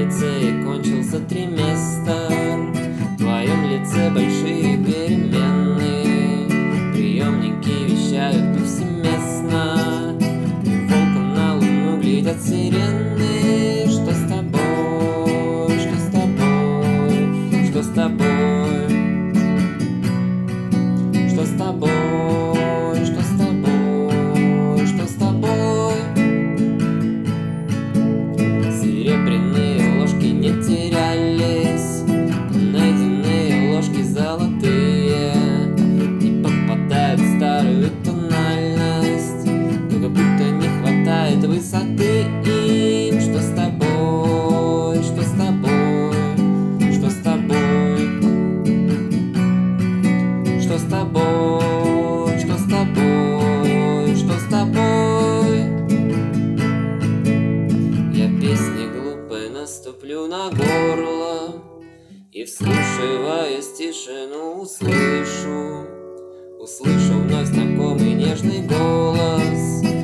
лицее кончился триместр, в твоем лице большие перемены, приемники вещают повсеместно, волком на луну глядят сирены. Что с тобой, что с тобой, что с тобой, что с тобой, что с тобой, что с тобой? Серебряные ложки не терялись, найденные ложки золотые не попадают в старую тональность, как будто не хватает высоты им. Что с тобой, что с тобой, что с тобой, что с тобой, что с тобой, что с тобой? Я песни глупой наступлю на горло и, вслушиваясь тишину, услышу вновь знакомый нежный голос.